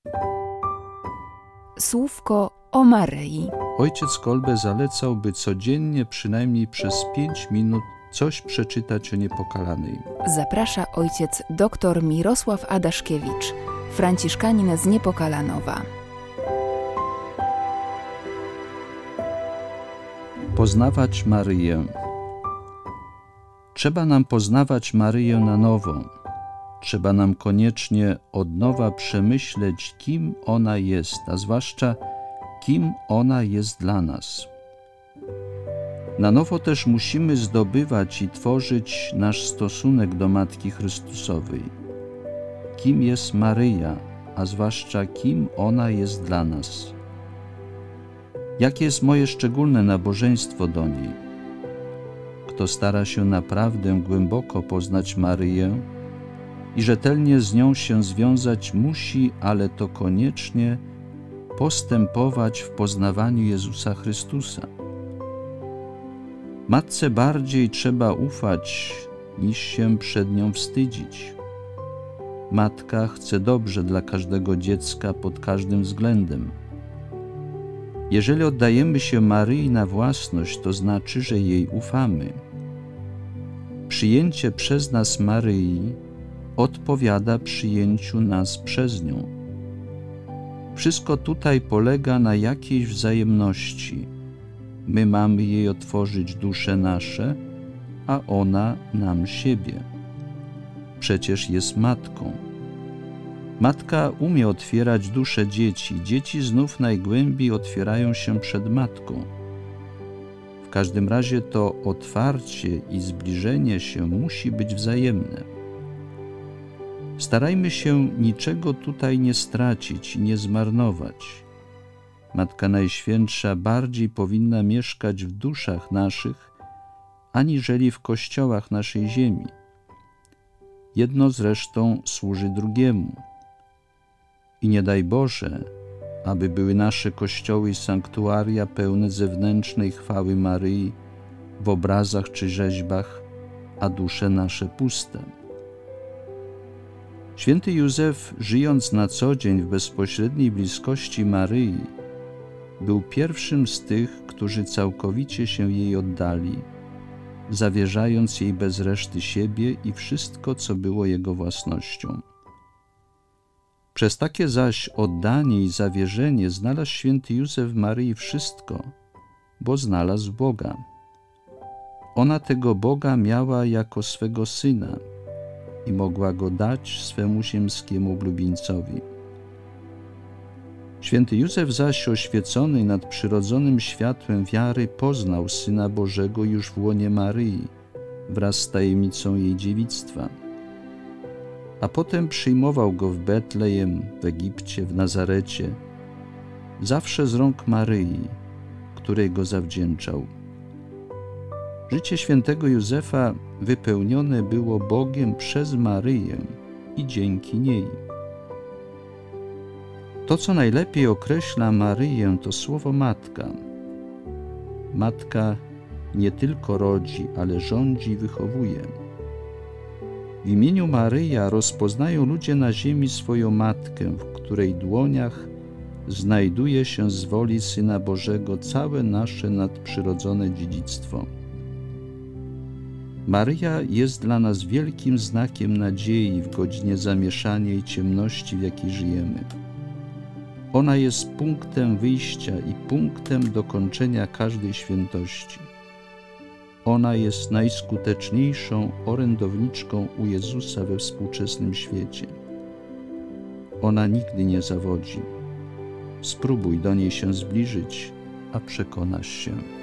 Słówko o Maryi. Ojciec Kolbe zalecał, by codziennie przynajmniej przez 5 minut coś przeczytać o Niepokalanej. Zaprasza ojciec dr Mirosław Adaszkiewicz, franciszkanin z Niepokalanowa. Poznawać Maryję. Trzeba nam poznawać Maryję na nowo. Trzeba nam koniecznie od nowa przemyśleć, kim ona jest, a zwłaszcza kim ona jest dla nas. Na nowo też musimy zdobywać i tworzyć nasz stosunek do Matki Chrystusowej. Kim jest Maryja, a zwłaszcza kim ona jest dla nas. Jakie jest moje szczególne nabożeństwo do niej? Kto stara się naprawdę głęboko poznać Maryję i rzetelnie z nią się związać, musi, ale to koniecznie, postępować w poznawaniu Jezusa Chrystusa. Matce bardziej trzeba ufać, niż się przed nią wstydzić. Matka chce dobrze dla każdego dziecka pod każdym względem. Jeżeli oddajemy się Maryi na własność, to znaczy, że jej ufamy. Przyjęcie przez nas Maryi odpowiada przyjęciu nas przez nią. Wszystko tutaj polega na jakiejś wzajemności. My mamy jej otworzyć dusze nasze, a ona nam siebie. Przecież jest matką. Matka umie otwierać dusze dzieci. Dzieci znów najgłębiej otwierają się przed matką. W każdym razie to otwarcie i zbliżenie się musi być wzajemne. Starajmy się niczego tutaj nie stracić i nie zmarnować. Matka Najświętsza bardziej powinna mieszkać w duszach naszych, aniżeli w kościołach naszej ziemi. Jedno zresztą służy drugiemu. I nie daj Boże, aby były nasze kościoły i sanktuaria pełne zewnętrznej chwały Maryi w obrazach czy rzeźbach, a dusze nasze puste. Święty Józef, żyjąc na co dzień w bezpośredniej bliskości Maryi, był pierwszym z tych, którzy całkowicie się jej oddali, zawierzając jej bez reszty siebie i wszystko, co było jego własnością. Przez takie zaś oddanie i zawierzenie znalazł święty Józef w Maryi wszystko, bo znalazł Boga. Ona tego Boga miała jako swego Syna i mogła go dać swemu ziemskiemu oblubieńcowi. Święty Józef zaś, oświecony nadprzyrodzonym światłem wiary, poznał Syna Bożego już w łonie Maryi wraz z tajemnicą jej dziewictwa. A potem przyjmował go w Betlejem, w Egipcie, w Nazarecie, zawsze z rąk Maryi, której go zawdzięczał. Życie świętego Józefa wypełnione było Bogiem przez Maryję i dzięki niej. To, co najlepiej określa Maryję, to słowo matka. Matka nie tylko rodzi, ale rządzi i wychowuje. W imieniu Maryja rozpoznają ludzie na ziemi swoją matkę, w której dłoniach znajduje się z woli Syna Bożego całe nasze nadprzyrodzone dziedzictwo. Maryja jest dla nas wielkim znakiem nadziei w godzinie zamieszania i ciemności, w jakiej żyjemy. Ona jest punktem wyjścia i punktem dokończenia każdej świętości. Ona jest najskuteczniejszą orędowniczką u Jezusa we współczesnym świecie. Ona nigdy nie zawodzi. Spróbuj do niej się zbliżyć, a przekonasz się.